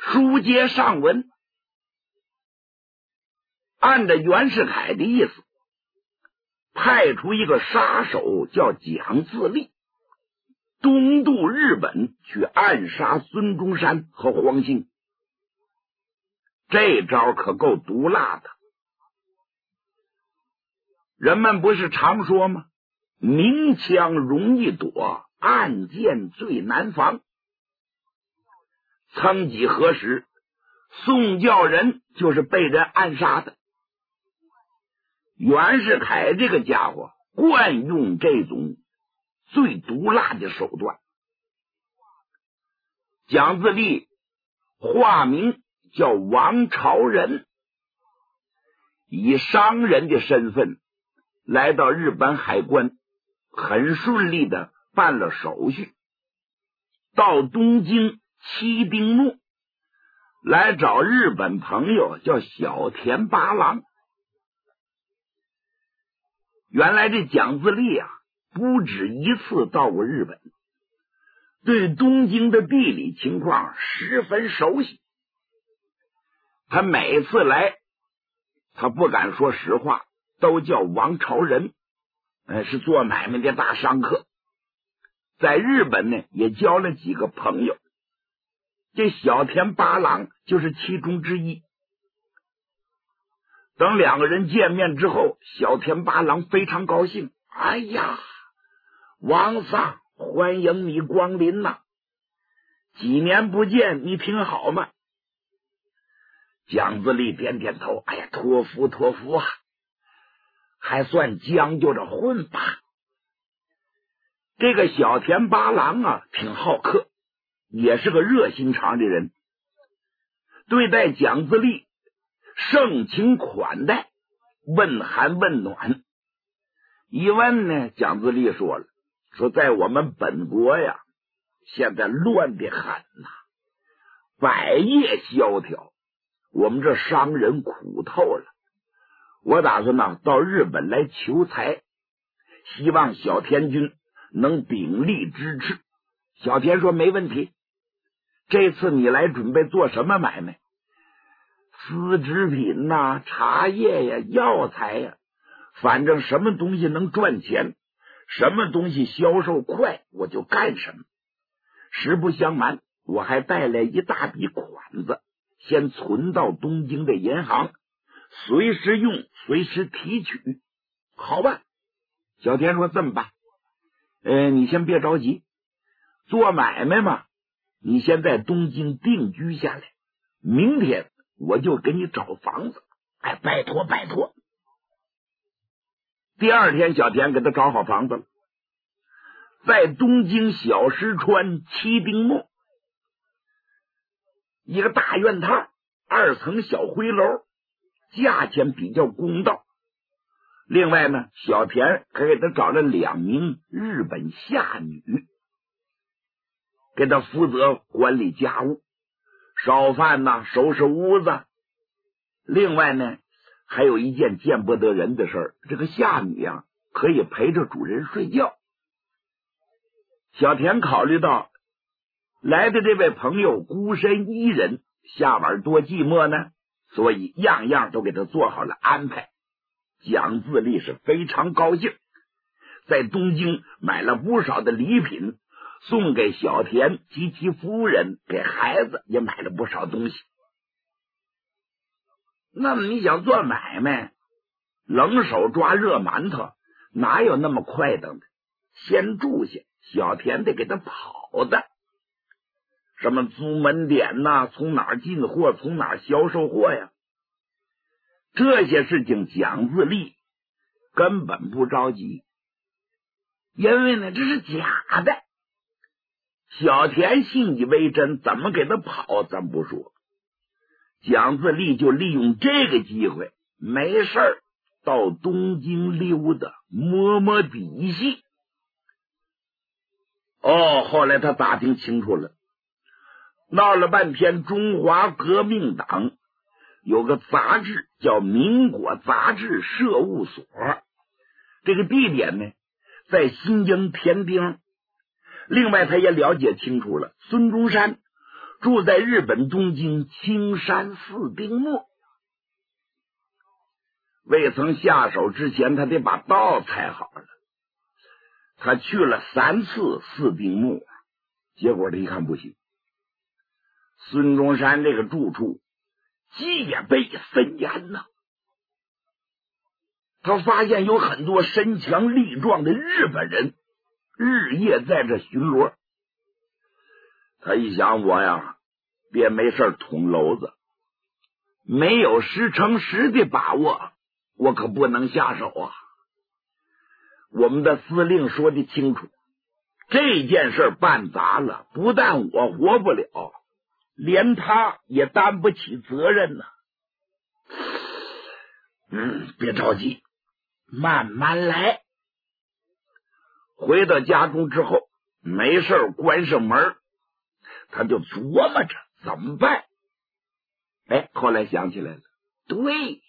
书接上文，按照袁世凯的意思，派出一个杀手叫蒋自立，东渡日本去暗杀孙中山和黄兴。这招可够毒辣的。人们不是常说吗？明枪容易躲，暗箭最难防。曾几何时，宋教仁就是被人暗杀的。袁世凯这个家伙惯用这种最毒辣的手段。蒋自立化名叫王朝仁，以商人的身份来到日本海关，很顺利的办了手续，到东京七丁目来找日本朋友叫小田八郎。原来这蒋自立啊，不止一次到过日本，对东京的地理情况十分熟悉。他每次来，他不敢说实话，都叫王朝仁，是做买卖的大商客。在日本呢，也交了几个朋友，这小田八郎就是其中之一。等两个人见面之后，小田八郎非常高兴。哎呀，王桑，欢迎你光临呐！几年不见，你挺好吗？蒋自立点点头，哎呀，托福托福啊，还算将就着混吧。这个小田八郎啊，挺好客，也是个热心肠的人，对待蒋自立盛情款待，问寒问暖。一问呢，蒋自立说了，说在我们本国呀，现在乱得很呐，百业萧条，我们这商人苦透了。我打算呢到日本来求财，希望小田君能鼎力支持。小田说没问题。这次你来准备做什么买卖？丝织品呐、茶叶呀、药材呀，反正什么东西能赚钱，什么东西销售快，我就干什么。实不相瞒，我还带来一大笔款子，先存到东京的银行，随时用，随时提取。好吧，小田说这么办，你先别着急，做买卖嘛，你先在东京定居下来，明天我就给你找房子。哎，拜托拜托。第二天，小田给他找好房子了，在东京小石川七丁目一个大院套，2层小灰楼，价钱比较公道。另外呢，小田还给他找了2名日本下女，给他负责管理家务，烧饭呐、收拾屋子。另外呢，还有一件见不得人的事儿，这个下女啊，可以陪着主人睡觉。小田考虑到来的这位朋友孤身一人，下晚多寂寞呢，所以样样都给他做好了安排。蒋自立是非常高兴，在东京买了不少的礼品，送给小田及其夫人，给孩子也买了不少东西。那么你想做买卖，冷手抓热馒头，哪有那么快等的？先住下，小田得给他跑的，什么租门点呐、从哪儿进货，从哪儿销售货呀，这些事情蒋自立根本不着急，因为呢这是假的。小田信以为真，怎么给他跑咱不说，蒋自立就利用这个机会，没事儿到东京溜达，摸摸底细。后来他打听清楚了，闹了半天，中华革命党有个杂志叫民国杂志社务所，这个地点呢在新京田町。另外他也了解清楚了，孙中山住在日本东京青山寺丁目。未曾下手之前，他得把道踩好了。他去了3次寺丁目，结果他一看不行。孙中山这个住处戒备森严呐，他发现有很多身强力壮的日本人日夜在这巡逻。他一想，我呀别没事捅娄子，没有10成10的把握，我可不能下手啊。我们的司令说的清楚，这件事办砸了，不但我活不了，连他也担不起责任呢。别着急，慢慢来。回到家中之后，没事关上门，他就琢磨着怎么办。后来想起来了，对，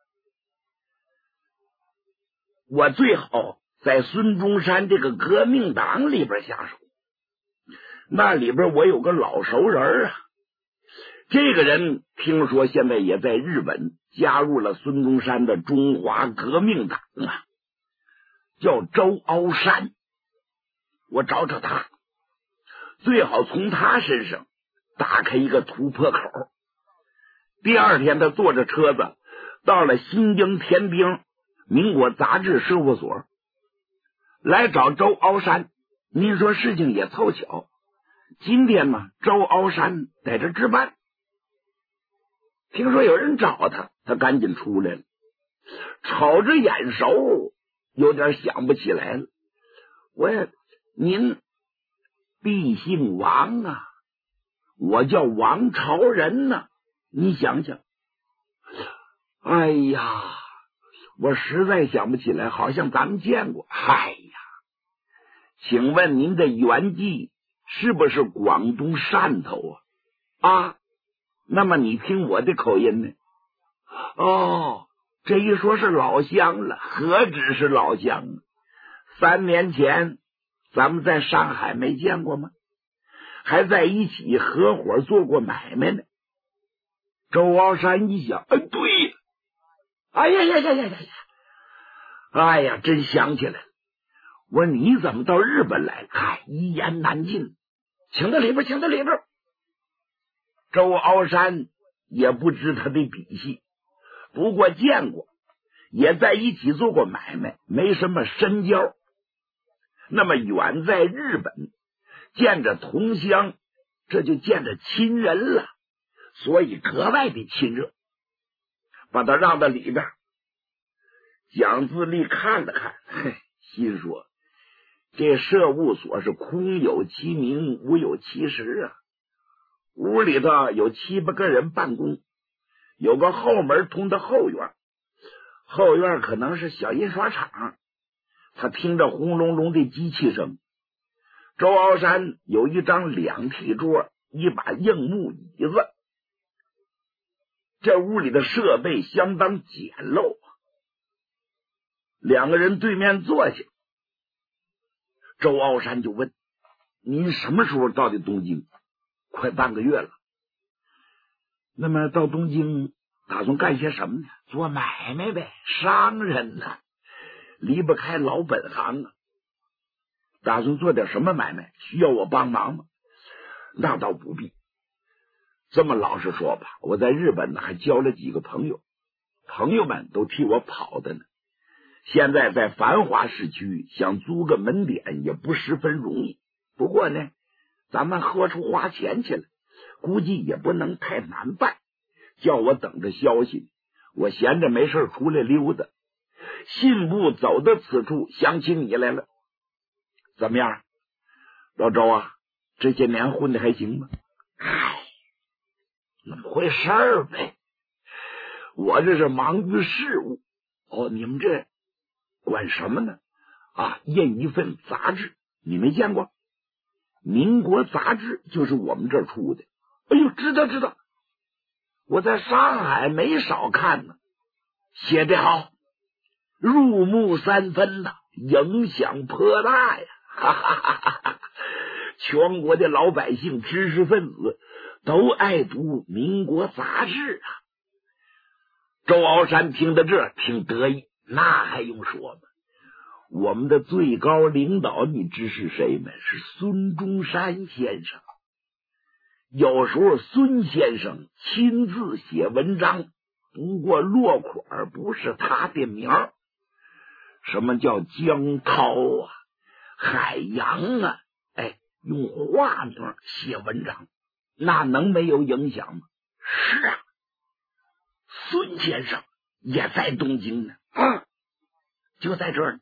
我最好在孙中山这个革命党里边下手。那里边我有个老熟人啊，这个人听说现在也在日本加入了孙中山的中华革命党啊，叫周凹山。我找找他，最好从他身上打开一个突破口。第二天，他坐着车子到了新京天兵民国杂志事务所，来找周凹山。您说事情也凑巧，今天呢，周凹山在这值班。听说有人找他，他赶紧出来了，瞅着眼熟，有点想不起来了。您必姓王啊？我叫王朝仁呢。你想想，哎呀，我实在想不起来，好像咱们见过。哎呀，请问您的原籍是不是广东汕头啊？那么你听我的口音呢？哦，这一说是老乡了，何止是老乡啊！3年前咱们在上海没见过吗？还在一起合伙做过买卖呢。周凹山一想，对，哎呀，真想起来了。我说你怎么到日本来？一言难尽，请到里边，请到里边。周凹山也不知他的底细，不过见过，也在一起做过买卖，没什么深交。那么远在日本，见着同乡，这就见着亲人了，所以格外的亲热。把他让到里边，蒋自力看了看，心说这社务所是空有其名，无有其实啊。屋里头有7、8个人办公，有个后门通到后院，后院可能是小印刷厂。他听着轰隆隆的机器声。周凹山有一张2屉桌，一把硬木椅子。这屋里的设备相当简陋。2个人对面坐下，周凹山就问：您什么时候到的东京？快半个月了。那么到东京打算干些什么呢？做买卖呗，商人呢，离不开老本行啊。打算做点什么买卖？需要我帮忙吗？那倒不必。这么老实说吧，我在日本呢还交了几个朋友，朋友们都替我跑的呢。现在在繁华市区，想租个门店也不十分容易。不过呢，咱们喝出花钱去了，估计也不能太难办。叫我等着消息，我闲着没事出来溜达。信步走到此处，想起你来了。怎么样，老周啊？这些年混的还行吗？那么回事儿呗。我这是忙于事务。你们这管什么呢？印一份杂志，你没见过？民国杂志就是我们这儿出的。知道，我在上海没少看呢。写得好，入木3分呐，影响颇大呀。全国的老百姓、知识分子都爱读民国杂志啊。周傲山听到这挺得意，那还用说吗？我们的最高领导你知是谁吗？是孙中山先生。有时候孙先生亲自写文章，不过落款不是他的名儿。什么叫江涛啊、海洋啊，用化名写文章，那能没有影响吗？是啊，孙先生也在东京呢，就在这儿呢。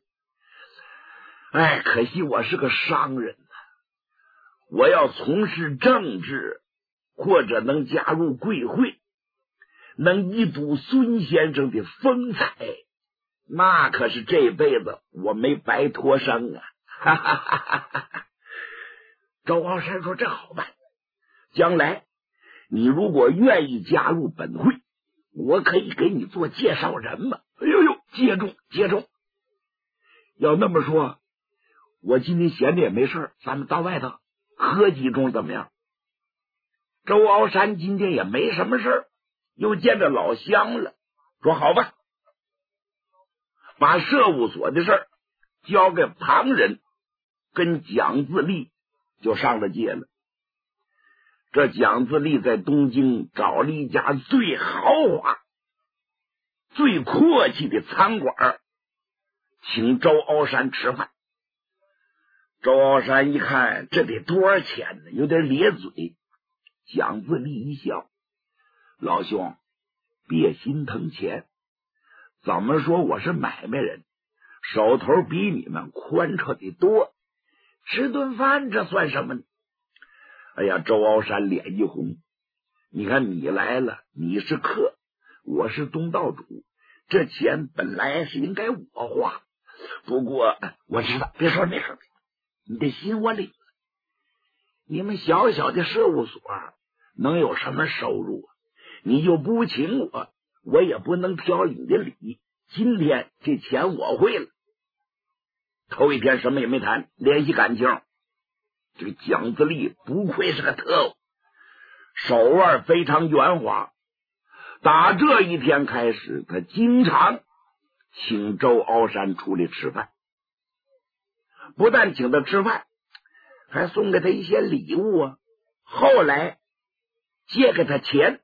可惜我是个商人啊，我要从事政治，或者能加入贵会，能一睹孙先生的风采，那可是这辈子我没白托生啊！哈哈哈哈哈！周傲山说：“这好办，将来你如果愿意加入本会，我可以给你做介绍人嘛。”哎呦呦，接中！要那么说，我今天闲着也没事，咱们到外头喝几盅怎么样？周傲山今天也没什么事，又见着老乡了，说好吧，把社务所的事交给旁人，跟蒋自力就上了街了。这蒋自力在东京找了一家最豪华、最阔气的餐馆，请周傲山吃饭。周傲山一看，这得多少钱呢？有点咧嘴。蒋自力一笑：“老兄，别心疼钱，怎么说我是买卖人，手头比你们宽敞的多，吃顿饭这算什么呢？”哎呀，周傲山脸一红，你看你来了，你是客，我是东道主，这钱本来是应该我花，不过我知道，别说没事，你的心我领了。你们小小的事务所能有什么收入？你就不请我，我也不能挑你的理。今天这钱我会了。头一天什么也没谈，联系感情。这个蒋自力不愧是个特务，手腕非常圆滑。打这一天开始，他经常请周傲山出来吃饭，不但请他吃饭，还送给他一些礼物啊。后来借给他钱。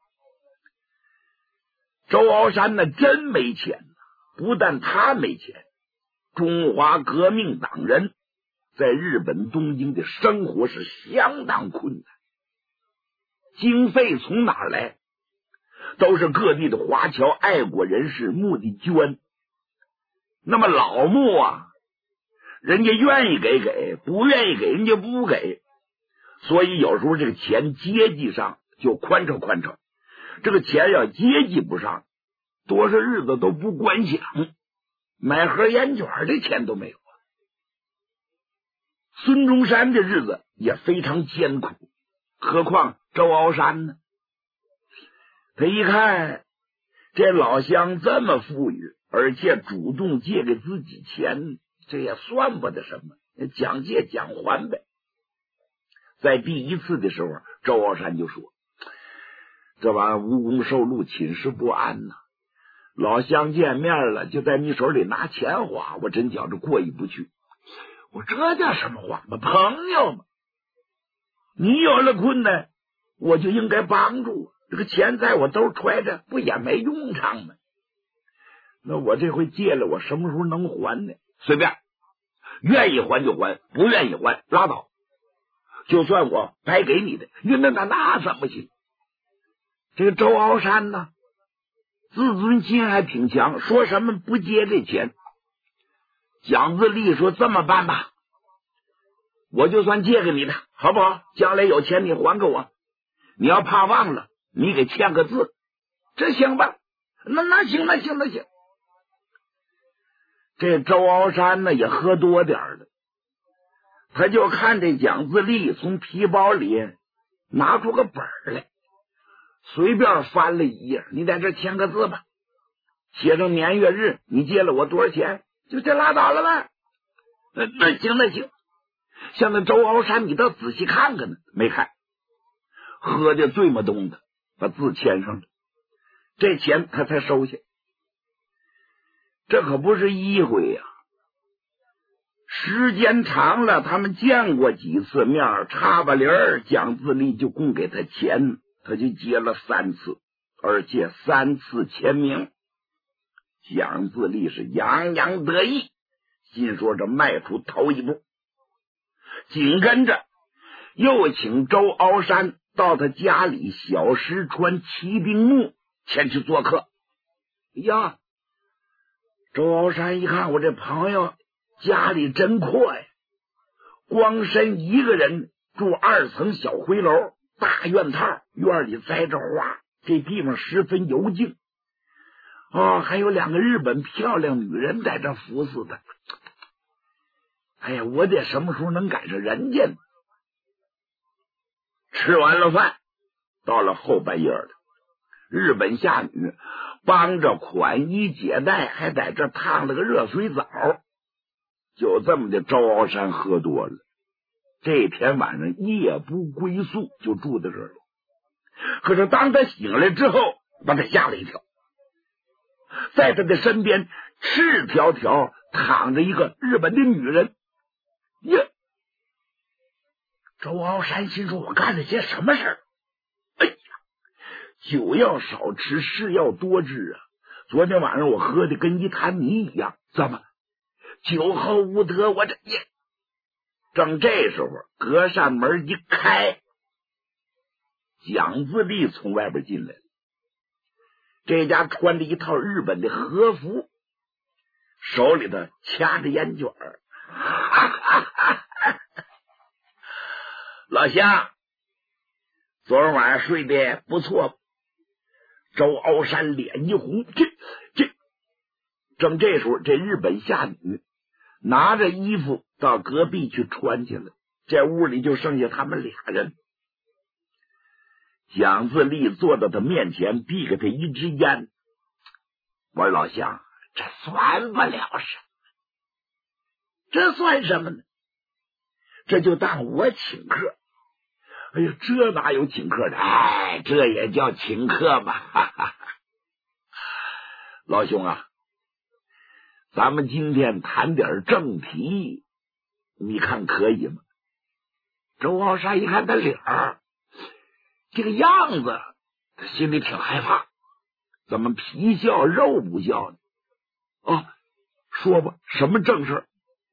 周傲山呢真没钱，不但他没钱，中华革命党人在日本东京的生活是相当困难，经费从哪儿来？都是各地的华侨爱国人士募的捐。那么老募啊，人家愿意给，不愿意给人家不给，所以有时候这个钱阶级上就宽敞，这个钱要阶级不上，多少日子都不管享，买盒烟卷的钱都没有。孙中山的日子也非常艰苦，何况周傲山呢？他一看这老乡这么富裕，而且主动借给自己钱，这也算不得什么，讲借讲还呗。在第一次的时候，周傲山就说：“这玩意儿无功受禄，寝食不安呐！老乡见面了，就在你手里拿钱花，我真觉着过意不去。我这叫什么话嘛？朋友嘛，你有了困难，我就应该帮助。这个钱在我兜揣着，不也没用场吗？那我这回借了，我什么时候能还呢？随便，愿意还就还，不愿意还拉倒。就算我白给你的，那怎么行？”这个周傲山呢，自尊心还挺强，说什么不接这钱。蒋自力说：“这么办吧，我就算借给你的，好不好？将来有钱你还给我，你要怕忘了，你给签个字，这行吧？那行。这周傲山呢也喝多点了，他就看这蒋自力从皮包里拿出个本来，随便翻了一页，你在这签个字吧，写上年月日，你借了我多少钱，就这拉倒了呗。那行。像那周傲山，你倒仔细看看呢，没看。 喝的醉么动的，把字签上了，这钱他才收下。这可不是一回呀，时间长了，他们见过几次面，差不离儿蒋自立就供给他钱，他就接了3次，而且3次签名。蒋自立是洋洋得意，心说这迈出头一步。紧跟着又请周鳌山到他家里小石川骑兵墓前去做客。呀，周鳌山一看，我这朋友家里真阔呀，光身一个人住2层小回楼，大院套，院里栽着花，这地方十分幽静。还有2个日本漂亮女人在这服侍他。哎呀，我得什么时候能赶上人家呢？吃完了饭，到了后半夜了，日本下女帮着款衣解带，还在这烫了个热水澡。就这么的，周鳌山喝多了，这天晚上夜不归宿，就住在这儿了。可是当他醒来之后，把他吓了一跳，在他的身边赤条条躺着一个日本的女人。耶！周鳌山心说，我干了些什么事儿？哎呀，酒要少吃，事要多知啊！昨天晚上我喝的跟一滩泥一样，怎么酒后无德？我这也正这时候，隔扇门一开，蒋自立从外边进来了。这家穿着一套日本的和服，手里头掐着烟卷儿。老乡，昨儿晚上睡得不错。周鳌山脸一红，正这时候，这日本下女拿着衣服到隔壁去穿去了，这屋里就剩下他们俩人。蒋自立坐到他面前，递给他一支烟。我说老乡，这算不了什么，这算什么呢？这就当我请客。哎呀，这哪有请客的？哎，这也叫请客吧？哈哈哈。老兄啊，咱们今天谈点正题，你看可以吗？周鳌山一看他脸儿这个样子，他心里挺害怕，怎么皮笑肉不笑呢？说吧，什么正事？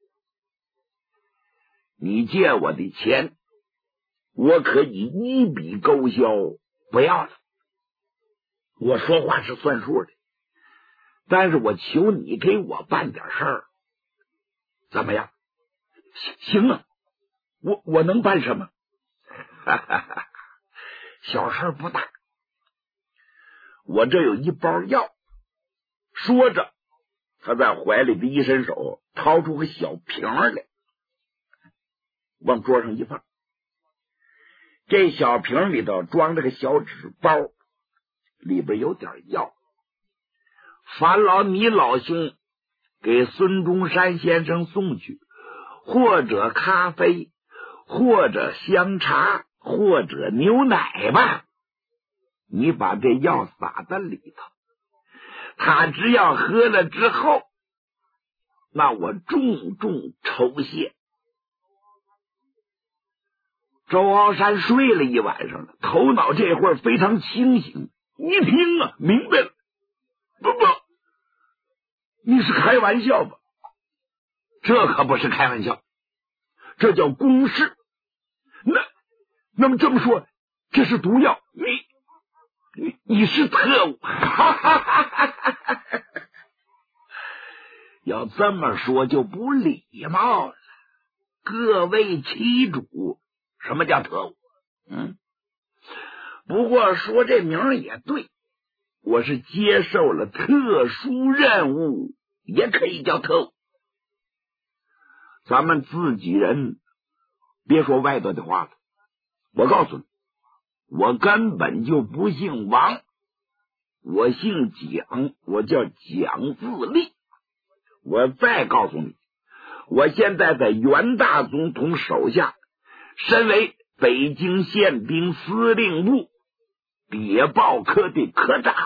你借我的钱，我可以一笔勾销，不要了。我说话是算数的，但是我求你给我办点事儿，怎么样？行啊，我能办什么？哈哈哈，小事不大，我这有一包药。说着，他在怀里的一伸手，掏出个小瓶来，往桌上一放。这小瓶里头装着个小纸包，里边有点药。烦劳你老兄给孙中山先生送去，或者咖啡，或者香茶，或者牛奶吧。你把这药撒在里头，他只要喝了之后，那我重重酬谢。周鳌山睡了一晚上了，头脑这会儿非常清醒，一听啊，明白了。不，你是开玩笑吧？这可不是开玩笑，这叫公事。那么这么说，这是毒药？你是特务？要这么说就不礼貌了。各为其主，什么叫特务？不过说这名也对，我是接受了特殊任务，也可以叫特务。咱们自己人别说外头的话了，我告诉你，我根本就不姓王，我姓蒋，我叫蒋自立。我再告诉你，我现在在袁大总统手下，身为北京宪兵司令部谍报科的科长。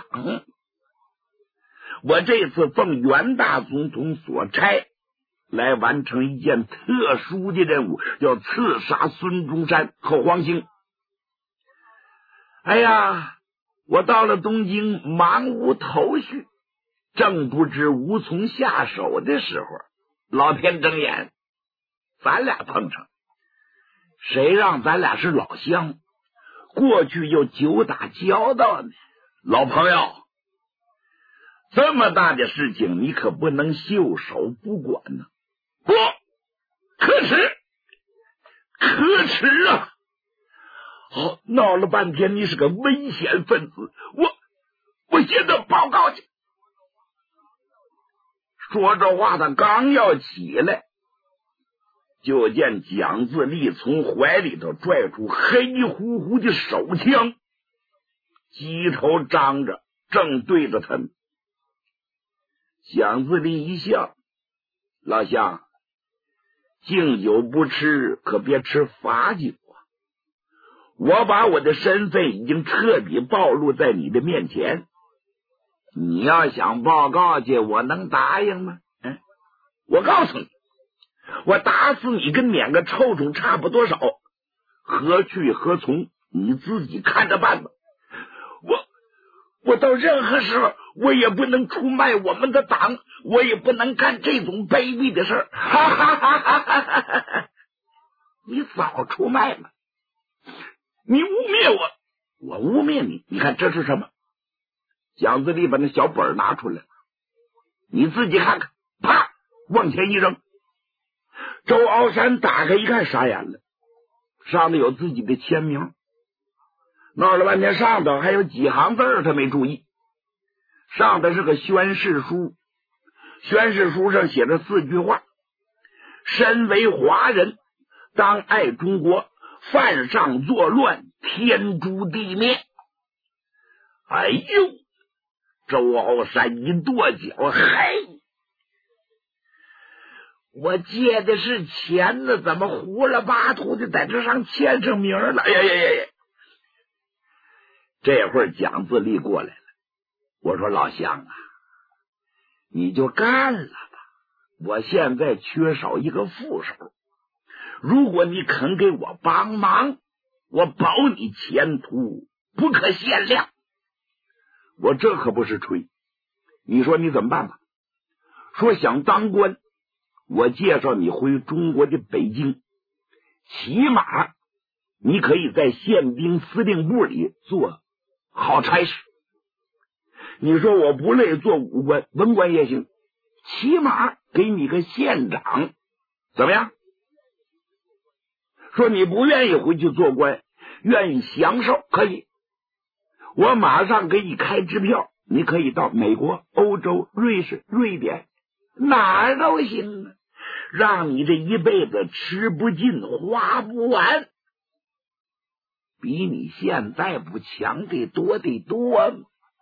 我这次奉袁大总统所差，来完成一件特殊的任务，要刺杀孙中山和黄兴。哎呀，我到了东京，忙无头绪，正不知无从下手的时候，老天睁眼，咱俩碰上。谁让咱俩是老乡，过去又久打交道呢？老朋友，这么大的事情你可不能袖手不管呢。不，可耻啊！好，闹了半天你是个危险分子，我现在报告去。说这话他刚要起来，就见蒋自力从怀里头拽出黑乎乎的手枪，鸡头张着，正对着他们。蒋自力一笑，老乡，敬酒不吃，可别吃罚酒啊！我把我的身份已经彻底暴露在你的面前，你要想报告去，我能答应吗？我告诉你，我打死你跟撵个臭虫差不多少，何去何从你自己看着办吧。我到任何时候我也不能出卖我们的党，我也不能干这种卑鄙的事儿。哈哈哈哈哈！你早出卖了，你污蔑我，我污蔑你。你看这是什么？蒋自力把那小本拿出来，你自己看看，啪，往前一扔。周傲山打开一看，傻眼了，上头有自己的签名。闹了半天，上头还有几行字他没注意。上头是个宣誓书，宣誓书上写着4句话：身为华人，当爱中国，犯上作乱，天诛地灭。哎呦，周傲山一跺脚，嘿，我借的是钱呢，怎么胡了八涂的在这上签上名了？哎呀呀呀！这会儿蒋自力过来了，我说老乡啊，你就干了吧，我现在缺少一个副手，如果你肯给我帮忙，我保你前途不可限量。我这可不是吹，你说你怎么办吧？说想当官，我介绍你回中国的北京，起码你可以在宪兵司令部里做好差事。你说我不累做武官，文官也行，起码给你个县长，怎么样？说你不愿意回去做官，愿意享受，可以，我马上给你开支票，你可以到美国、欧洲、瑞士、瑞典，哪儿都行啊，让你这一辈子吃不尽花不完，比你现在不强得多得多。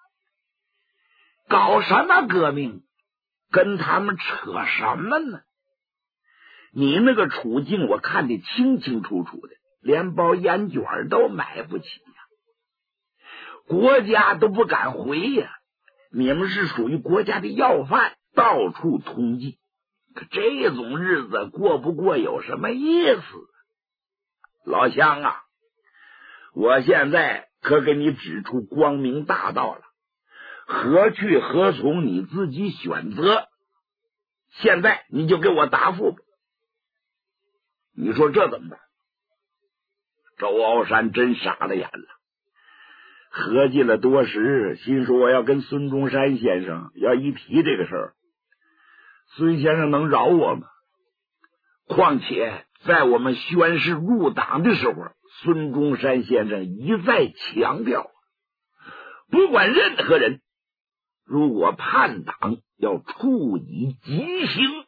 搞什么革命，跟他们扯什么呢？你那个处境我看得清清楚楚的，连包烟卷都买不起呀，国家都不敢回呀，你们是属于国家的要犯，到处通缉，可这种日子过不过有什么意思？老乡啊，我现在可给你指出光明大道了，何去何从你自己选择，现在你就给我答复吧。你说这怎么办？周傲山真傻了眼了，合计了多时，心说我要跟孙中山先生要一提这个事儿，孙先生能饶我吗？况且在我们宣誓入党的时候，孙中山先生一再强调，不管任何人如果叛党，要处以极刑。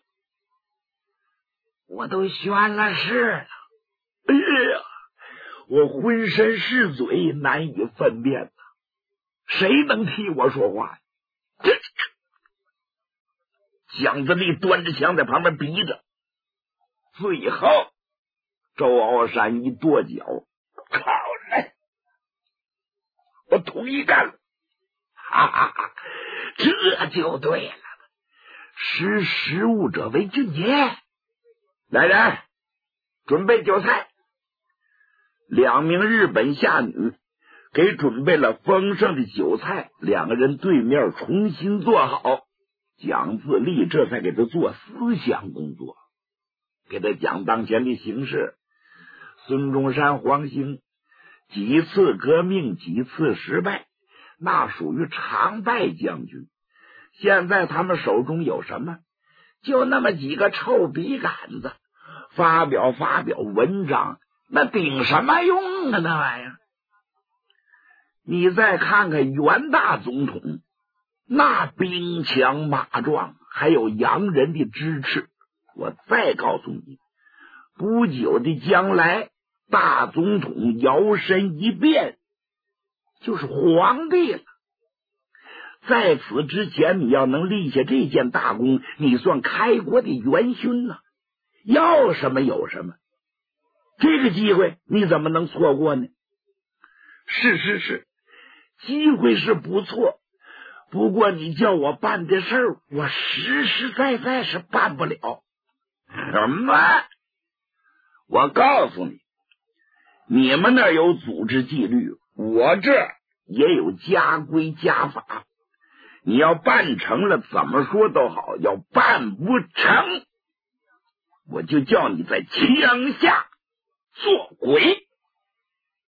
我都宣了誓了，哎呀，我浑身是嘴，难以分辨呐，谁能替我说话？这蒋自力端着枪在旁边逼着。最后周傲山一跺脚， 我同意干了。哈哈哈，这就对了，识时务者为俊杰。来人，准备酒菜。2名日本下女给准备了丰盛的酒菜，2个人对面重新坐好。蒋自立这才给他做思想工作，给他讲当前的形势。孙中山、黄兴几次革命，几次失败，那属于常败将军。现在他们手中有什么？就那么几个臭笔杆子，发表文章，那顶什么用啊？那玩意儿！你再看看袁大总统，那兵强马壮，还有洋人的支持。我再告诉你，不久的将来，大总统摇身一变就是皇帝了。在此之前，你要能立下这件大功，你算开国的元勋呢。要什么有什么，这个机会你怎么能错过呢？是，机会是不错，不过你叫我办这事儿，我实实在在是办不了。什么？我告诉你，你们那儿有组织纪律，我这也有家规家法。你要办成了，怎么说都好；要办不成，我就叫你在枪下做鬼。